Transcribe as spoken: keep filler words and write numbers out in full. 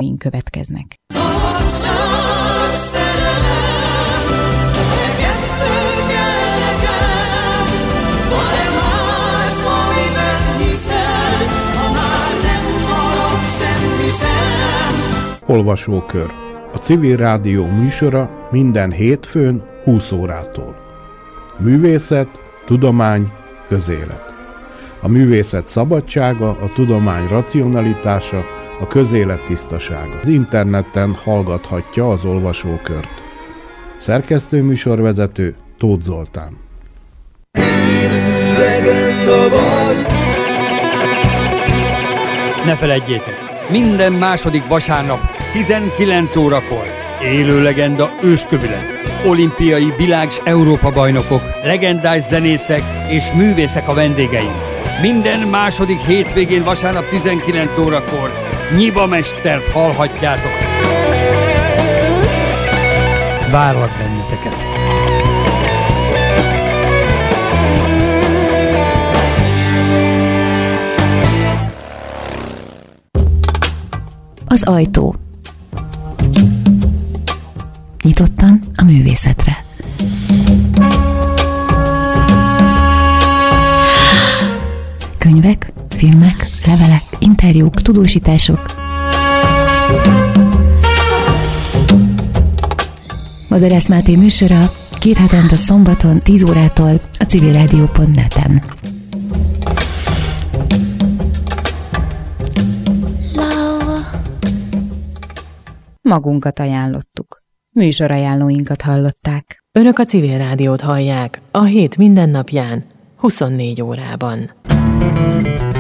következnek. Olvasókör. A Civil Rádió műsora minden hétfőn húsz órától. Művészet, tudomány, közélet. A művészet szabadsága, a tudomány racionalitása, a közélet tisztasága. Az interneten hallgathatja az olvasókört. Szerkesztő műsorvezető Tóth Zoltán. Ne feledjétek, minden második vasárnap tizenkilenc órakor élő legenda őskövület, olimpiai világ- és Európa-bajnokok, legendás zenészek és művészek a vendégeim. Minden második hétvégén vasárnap tizenkilenc órakor Nyiba mestert hallhatjátok. Várlak benneteket! Az ajtó. Nyitottan a művészetre. Könyvek, filmek, levelek, interjúk, tudósítások. Bozorász Máté műsora két hetente szombaton tíz órától a civilrádió pont net-en. Magunkat ajánlottuk. Műsorajánlóinkat hallották. Önök a Civil Rádiót hallják a hét minden napján, huszonnégy órában.